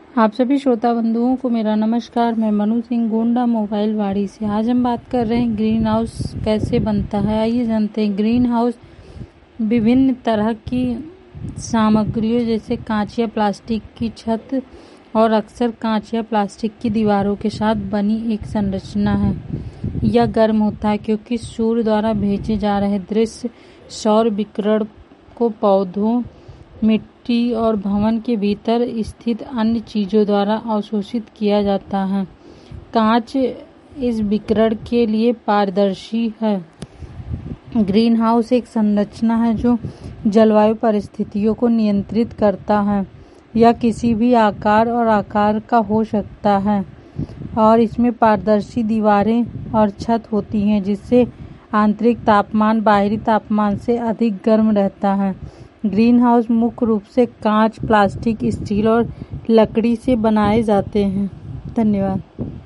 आप सभी श्रोता बंधुओं को मेरा नमस्कार। मैं मनु सिंह गोंडा मोबाइल वाड़ी से। आज हम बात कर रहे हैं ग्रीन हाउस कैसे बनता है। आइए जानते हैं। ग्रीन हाउस विभिन्न तरह की सामग्रियों जैसे कांच या प्लास्टिक की छत और अक्सर कांच या प्लास्टिक की दीवारों के साथ बनी एक संरचना है। यह गर्म होता है क्योंकि सूर्य द्वारा भेजे जा रहे दृश्य सौर विकिरण को पौधों, मिट्टी और भवन के भीतर स्थित अन्य चीजों द्वारा अवशोषित किया जाता है। कांच इस विकिरण के लिए पारदर्शी है। ग्रीन हाउस एक संरचना है जो जलवायु परिस्थितियों को नियंत्रित करता है। यह किसी भी आकार और आकार का हो सकता है और इसमें पारदर्शी दीवारें और छत होती हैं जिससे आंतरिक तापमान बाहरी तापमान से अधिक गर्म रहता है। ग्रीन हाउस मुख्य रूप से कांच, प्लास्टिक, स्टील और लकड़ी से बनाए जाते हैं। धन्यवाद।